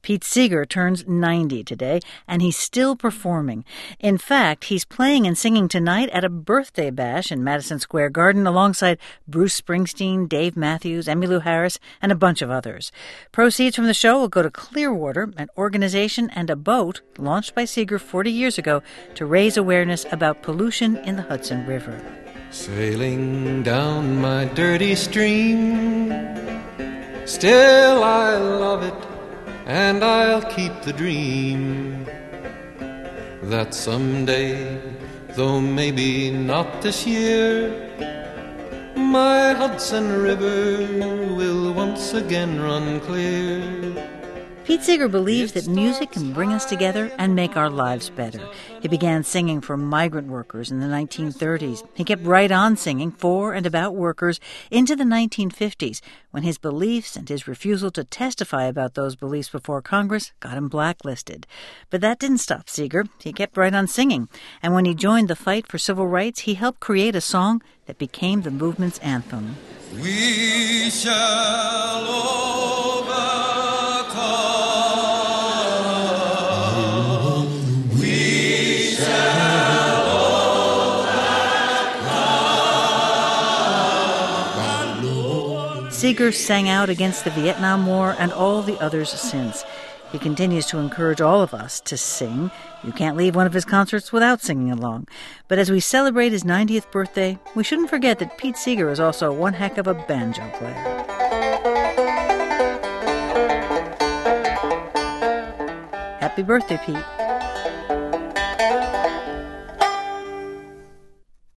Pete Seeger turns 90 today, and he's still performing. In fact, he's playing and singing tonight at a birthday bash in Madison Square Garden alongside Bruce Springsteen, Dave Matthews, Emmylou Harris, and a bunch of others. Proceeds from the show will go to Clearwater, an organization and a boat launched by Seeger 40 years ago to raise awareness about pollution in the Hudson River. Sailing down my dirty stream, still I love it. And I'll keep the dream that someday, though maybe not this year, my Hudson River will once again run clear. Pete Seeger believes that music can bring us together and make our lives better. He began singing for migrant workers in the 1930s. He kept right on singing for and about workers into the 1950s, when his beliefs and his refusal to testify about those beliefs before Congress got him blacklisted. But that didn't stop Seeger. He kept right on singing. And when he joined the fight for civil rights, he helped create a song that became the movement's anthem. We shall overcome. Seeger sang out against the Vietnam War and all the others since. He continues to encourage all of us to sing. You can't leave one of his concerts without singing along. But as we celebrate his 90th birthday, we shouldn't forget that Pete Seeger is also one heck of a banjo player. Happy birthday, Pete.